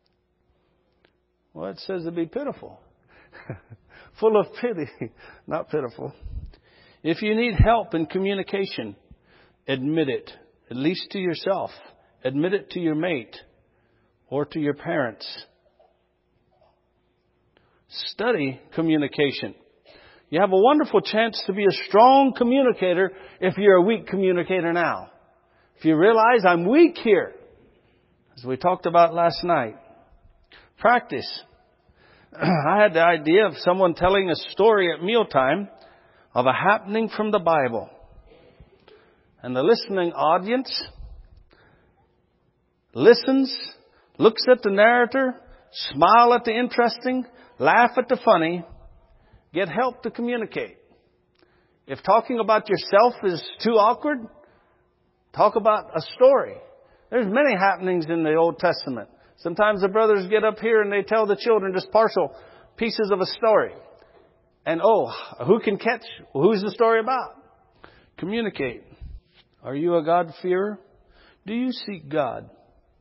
Well, it says to be pitiful. Full of pity, not pitiful. If you need help in communication, admit it, at least to yourself. Admit it to your mate or to your parents. Study communication. You have a wonderful chance to be a strong communicator if you're a weak communicator now. If you realize I'm weak here, as we talked about last night, practice. I had the idea of someone telling a story at mealtime of a happening from the Bible. And the listening audience listens, looks at the narrator, smile at the interesting, laugh at the funny, get help to communicate. If talking about yourself is too awkward, talk about a story. There's many happenings in the Old Testament. Sometimes the brothers get up here and they tell the children just partial pieces of a story. And oh, who can catch? Who's the story about? Communicate. Are you a God-fearer? Do you seek God?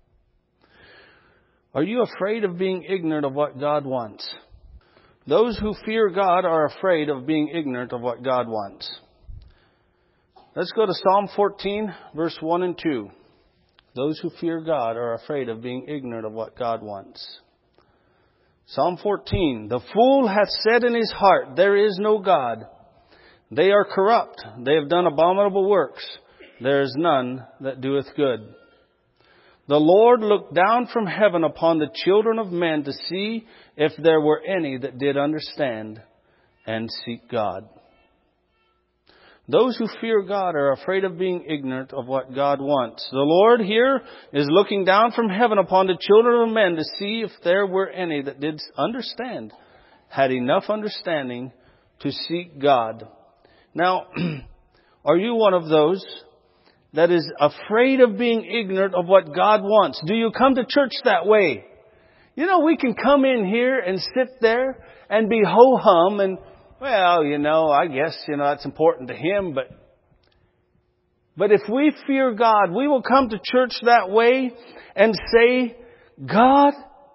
Are you afraid of being ignorant of what God wants? Those who fear God are afraid of being ignorant of what God wants. Let's go to Psalm fourteen, verse one and two. Those who fear God are afraid of being ignorant of what God wants. Psalm fourteen, the fool hath said in his heart, there is no God. They are corrupt. They have done abominable works. There is none that doeth good. The Lord looked down from heaven upon the children of men to see if there were any that did understand and seek God. Those who fear God are afraid of being ignorant of what God wants. The Lord here is looking down from heaven upon the children of men to see if there were any that did understand, had enough understanding to seek God. Now, are you one of those that is afraid of being ignorant of what God wants? Do you come to church that way? You know, we can come in here and sit there and be ho-hum and, well, you know, I guess, you know, that's important to Him, but, but if we fear God, we will come to church that way and say, God,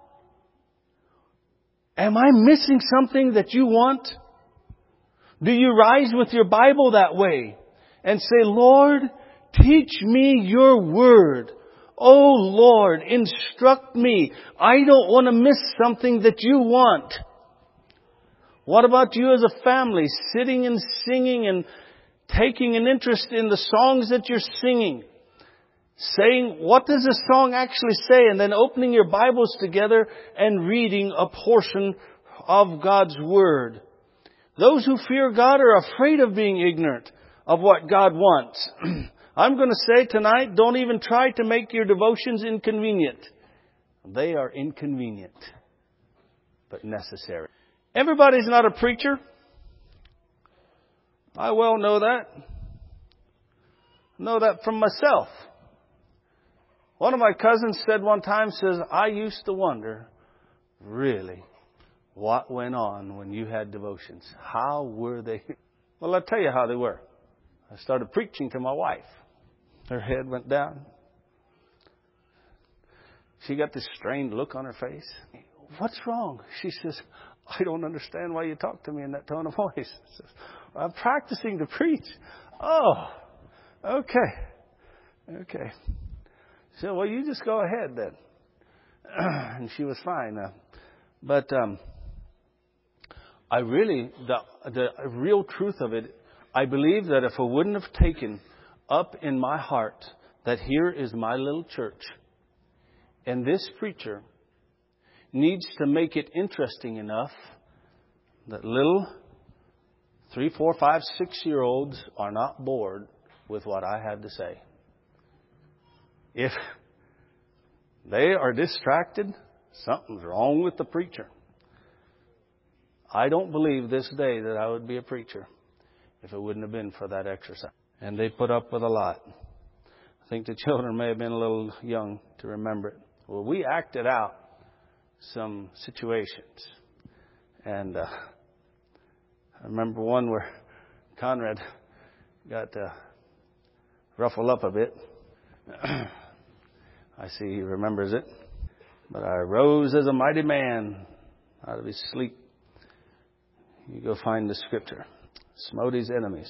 am I missing something that you want? Do you rise with your Bible that way and say, Lord, teach me your word. Oh Lord, instruct me. I don't want to miss something that you want. What about you as a family, sitting and singing and taking an interest in the songs that you're singing? Saying, what does this song actually say? And then opening your Bibles together and reading a portion of God's Word. Those who fear God are afraid of being ignorant of what God wants. I'm going to say tonight, don't even try to make your devotions inconvenient. They are inconvenient, but necessary. Everybody's not a preacher. I well know that. Know that from myself. One of my cousins said one time, says, I used to wonder, really, what went on when you had devotions? How were they? Well, I'll tell you how they were. I started preaching to my wife. Her head went down. She got this strained look on her face. What's wrong? She says, I don't understand why you talk to me in that tone of voice. Says, I'm practicing to preach. Oh, okay. Okay. She said, well, you just go ahead then. And she was fine. Uh, but um, I really, the the real truth of it, I believe that if I wouldn't have taken up in my heart that here is my little church, and this preacher needs to make it interesting enough that little three, four, five, six-year-olds are not bored with what I have to say. If they are distracted, something's wrong with the preacher. I don't believe this day that I would be a preacher if it wouldn't have been for that exercise. And they put up with a lot. I think the children may have been a little young to remember it. Well, we acted out some situations. And uh, I remember one where Conrad got to ruffle up a bit. I see he remembers it. But I rose as a mighty man out of his sleep. You go find the scripture. Smote his enemies.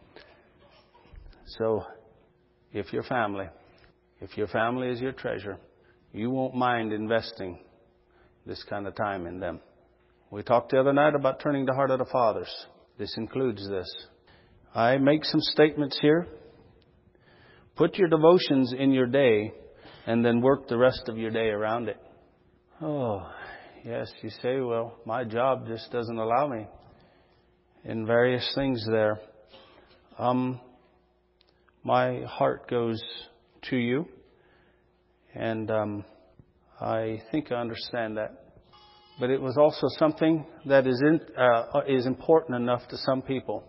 So, if your family, if your family is your treasure, you won't mind investing this kind of time in them. We talked the other night about turning the heart of the fathers. This includes this. I make some statements here. Put your devotions in your day and then work the rest of your day around it. Oh, yes, you say, well, my job just doesn't allow me in various things there. Um, my heart goes to you, and um, I think I understand that. But it was also something that is in, uh, is important enough to some people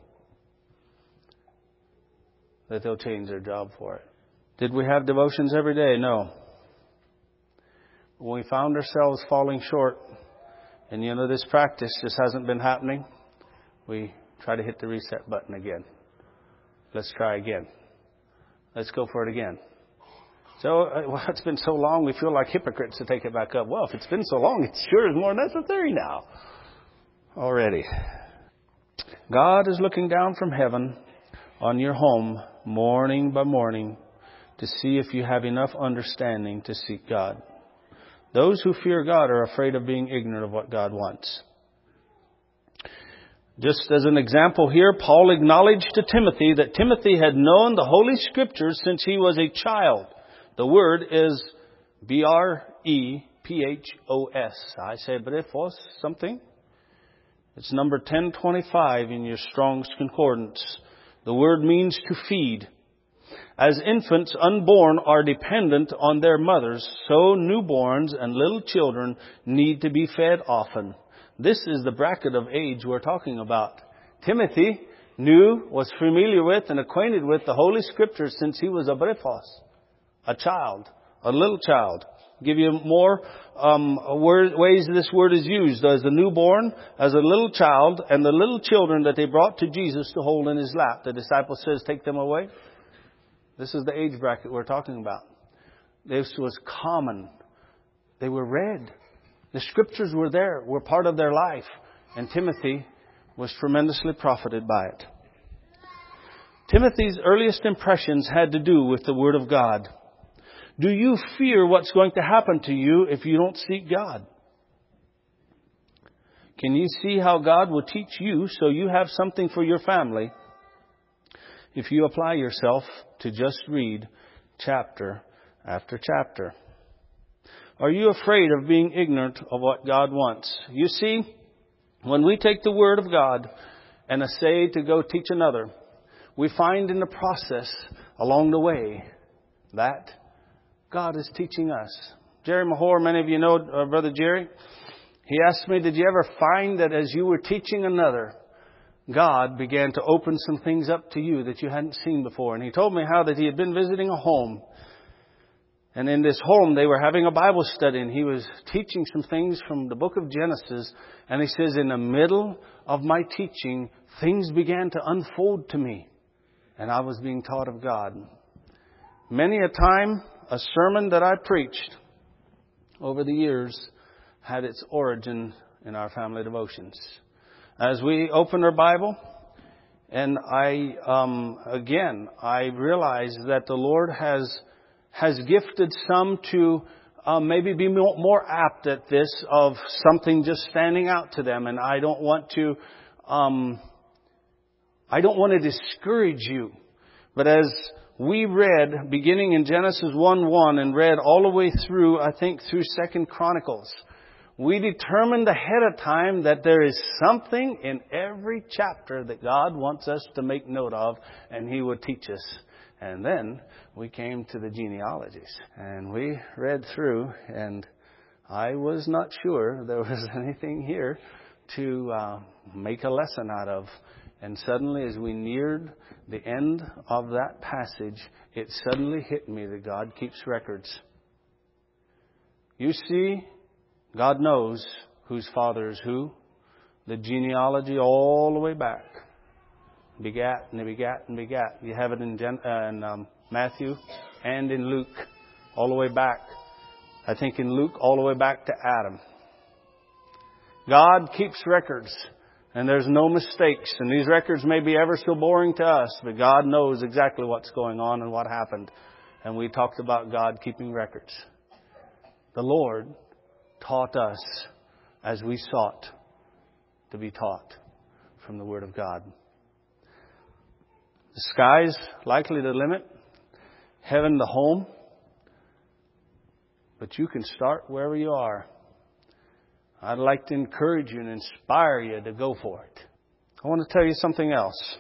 that they'll change their job for it. Did we have devotions every day? No. When we found ourselves falling short, and you know this practice just hasn't been happening, we try to hit the reset button again. Let's try again. Let's go for it again. So, uh, well, it's been so long, we feel like hypocrites to take it back up. Well, if it's been so long, it sure is more necessary now. Already. God is looking down from heaven on your home morning by morning to see if you have enough understanding to seek God. Those who fear God are afraid of being ignorant of what God wants. Just as an example here, Paul acknowledged to Timothy that Timothy had known the Holy Scriptures since he was a child. The word is B R E P H O S. I say brefos, something. It's number ten twenty-five in your Strong's Concordance. The word means to feed. As infants unborn are dependent on their mothers, so newborns and little children need to be fed often. This is the bracket of age we're talking about. Timothy knew, was familiar with, and acquainted with the Holy Scriptures since he was a brefos, a child, a little child. I'll give you more um, word, ways this word is used. As a newborn, as a little child, and the little children that they brought to Jesus to hold in his lap. The disciple says, take them away. This is the age bracket we're talking about. This was common. They were read. The Scriptures were there, were part of their life. And Timothy was tremendously profited by it. Timothy's earliest impressions had to do with the Word of God. Do you fear what's going to happen to you if you don't seek God? Can you see how God will teach you so you have something for your family if you apply yourself to just read chapter after chapter? Are you afraid of being ignorant of what God wants? You see, when we take the Word of God and essay to go teach another, we find in the process along the way that God is teaching us. Jerry Mahor, many of you know uh, Brother Jerry. He asked me, did you ever find that as you were teaching another, God began to open some things up to you that you hadn't seen before? And he told me how that he had been visiting a home. And in this home, they were having a Bible study, and he was teaching some things from the book of Genesis. And he says, in the middle of my teaching, things began to unfold to me. And I was being taught of God. Many a time, a sermon that I preached over the years had its origin in our family devotions. As we opened our Bible, and I, um, again, I realized that the Lord has has gifted some to uh, maybe be more, more apt at this, of something just standing out to them. And I don't want to, um, I don't want to discourage you. But as we read, beginning in Genesis one one and read all the way through, I think through Second Chronicles, we determined ahead of time that there is something in every chapter that God wants us to make note of, and He would teach us. And then we came to the genealogies, and we read through, and I was not sure there was anything here to uh, make a lesson out of And suddenly, as we neared the end of that passage, it suddenly hit me that God keeps records. You see, God knows whose father is who. The genealogy all the way back. Begat and begat and begat. You have it in, Gen- uh, in um, Matthew and in Luke. All the way back. I think in Luke, all the way back to Adam. God keeps records. And there's no mistakes. And these records may be ever so boring to us, but God knows exactly what's going on and what happened. And we talked about God keeping records. The Lord taught us as we sought to be taught from the Word of God. The sky's likely the limit. Heaven the home. But you can start wherever you are. I'd like to encourage you and inspire you to go for it. I want to tell you something else.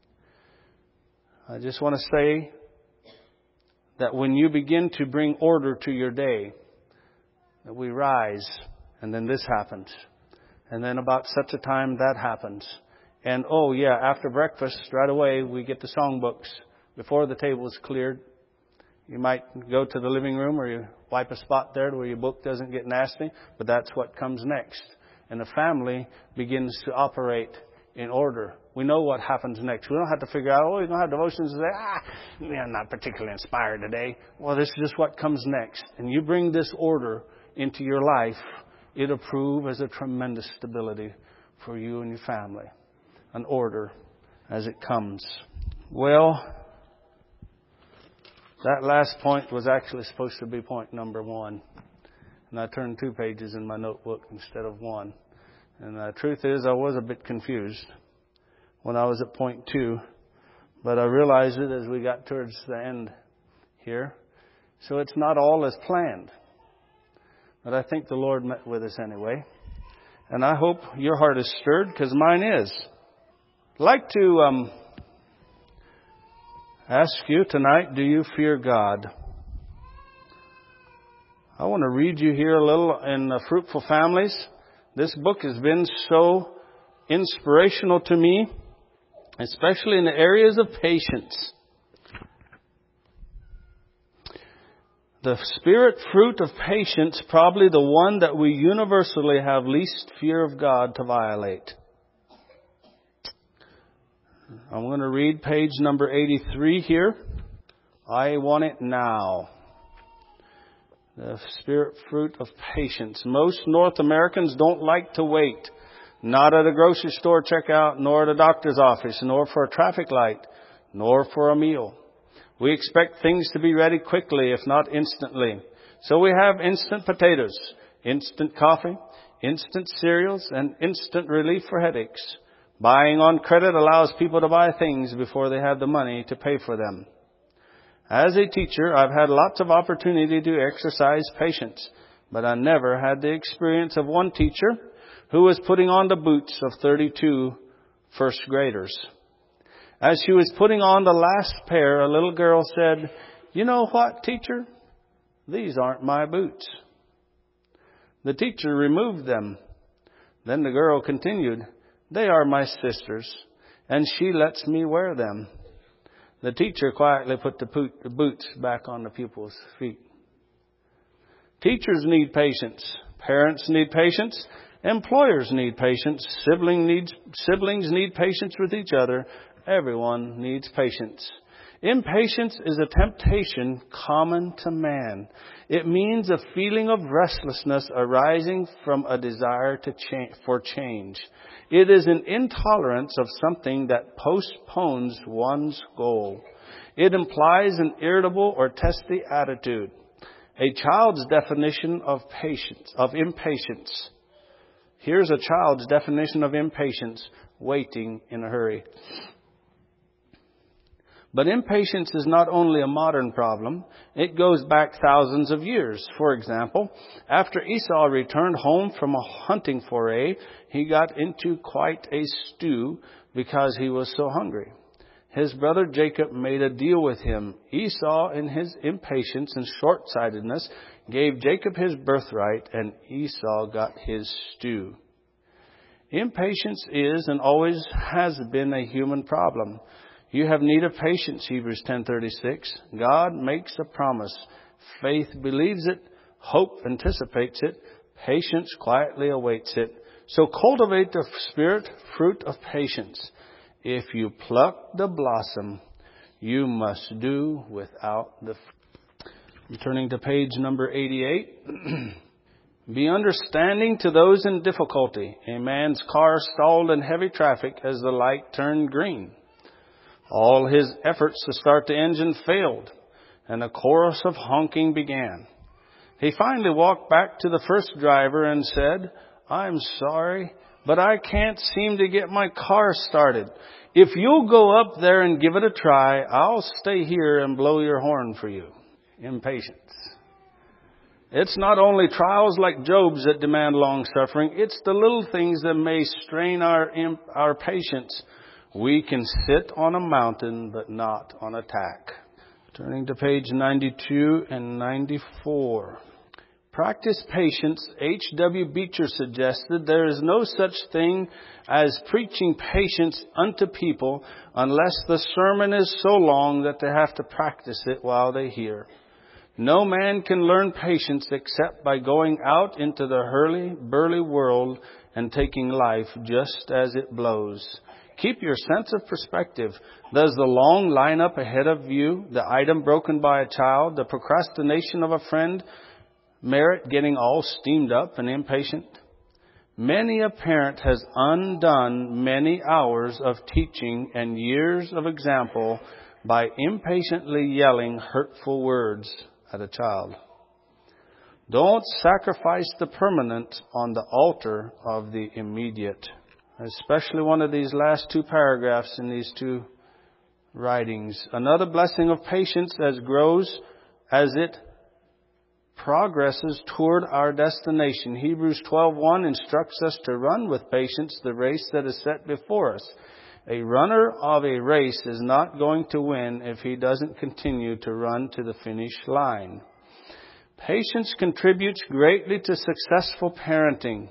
I just want to say that when you begin to bring order to your day, that we rise, and then this happens. And then about such a time that happens. And oh yeah, after breakfast, right away, we get the songbooks. Before the table is cleared, you might go to the living room or you wipe a spot there where your book doesn't get nasty. But that's what comes next. And the family begins to operate in order. We know what happens next. We don't have to figure out, oh, you don't have devotions today. Ah, yeah, I'm not particularly inspired today. Well, this is just what comes next. And you bring this order into your life, it'll prove as a tremendous stability for you and your family. An order as it comes. Well, that last point was actually supposed to be point number one. And I turned two pages in my notebook instead of one. And the truth is, I was a bit confused when I was at point two. But I realized it as we got towards the end here. So it's not all as planned. But I think the Lord met with us anyway. And I hope your heart is stirred, because mine is. I'd like to um, ask you tonight, do you fear God? I want to read you here a little in uh, Fruitful Families. This book has been so inspirational to me, especially in the areas of patience. The spirit fruit of patience, probably the one that we universally have least fear of God to violate. I'm going to read page number eighty-three here. I want it now. The spirit fruit of patience. Most North Americans don't like to wait. Not at a grocery store checkout, nor at a doctor's office, nor for a traffic light, nor for a meal. We expect things to be ready quickly, if not instantly. So we have instant potatoes, instant coffee, instant cereals, and instant relief for headaches. Buying on credit allows people to buy things before they have the money to pay for them. As a teacher, I've had lots of opportunity to exercise patience, but I never had the experience of one teacher who was putting on the boots of thirty-two first graders. As she was putting on the last pair, a little girl said, "You know what, teacher? These aren't my boots." The teacher removed them. Then the girl continued, "They are my sister's, and she lets me wear them." The teacher quietly put the boots back on the pupil's feet. Teachers need patience. Parents need patience. Employers need patience. Sibling needs, siblings need patience with each other. Everyone needs patience. Impatience is a temptation common to man. It means a feeling of restlessness arising from a desire to change, for change. It is an intolerance of something that postpones one's goal. It implies an irritable or testy attitude. A child's definition of patience, of impatience. Here's a child's definition of impatience: waiting in a hurry. But impatience is not only a modern problem. It goes back thousands of years. For example, after Esau returned home from a hunting foray, he got into quite a stew because he was so hungry. His brother Jacob made a deal with him. Esau, in his impatience and short-sightedness, gave Jacob his birthright, and Esau got his stew. Impatience is and always has been a human problem. You have need of patience, Hebrews ten thirty-six. God makes a promise. Faith believes it. Hope anticipates it. Patience quietly awaits it. So cultivate the spirit fruit of patience. If you pluck the blossom, you must do without the fruit. I'm turning to page number eighty-eight. Be understanding to those in difficulty. A man's car stalled in heavy traffic as the light turned green. All his efforts to start the engine failed, and a chorus of honking began. He finally walked back to the first driver and said, "I'm sorry, but I can't seem to get my car started. If you'll go up there and give it a try, I'll stay here and blow your horn for you." Impatience. It's not only trials like Job's that demand long suffering. It's the little things that may strain our, our patience. We can sit on a mountain, but not on a tack. Turning to page ninety-two and ninety-four. Practice patience. H W Beecher suggested there is no such thing as preaching patience unto people unless the sermon is so long that they have to practice it while they hear. No man can learn patience except by going out into the hurly-burly world and taking life just as it blows. Keep your sense of perspective. Does the long lineup ahead of you, the item broken by a child, the procrastination of a friend, merit getting all steamed up and impatient? Many a parent has undone many hours of teaching and years of example by impatiently yelling hurtful words at a child. Don't sacrifice the permanent on the altar of the immediate. Especially one of these last two paragraphs in these two writings. Another blessing of patience as grows as it progresses toward our destination. Hebrews twelve one instructs us to run with patience the race that is set before us. A runner of a race is not going to win if he doesn't continue to run to the finish line. Patience contributes greatly to successful parenting.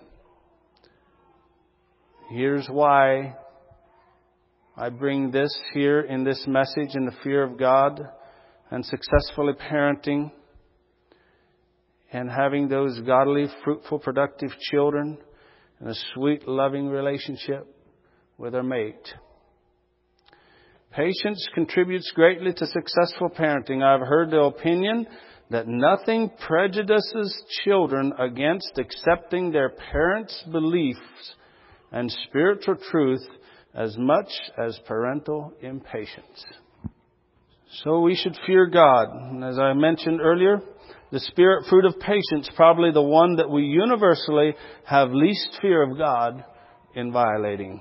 Here's why I bring this here in this message in the fear of God and successfully parenting and having those godly, fruitful, productive children and a sweet, loving relationship with their mate. Patience contributes greatly to successful parenting. I've heard the opinion that nothing prejudices children against accepting their parents' beliefs and spiritual truth as much as parental impatience. So we should fear God. And as I mentioned earlier, the spirit fruit of patience, probably the one that we universally have least fear of God in violating.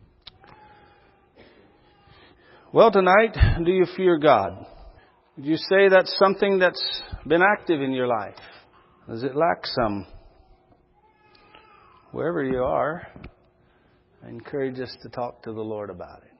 Well, tonight, do you fear God? Would you say that's something that's been active in your life? Does it lack some? Wherever you are, I encourage us to talk to the Lord about it.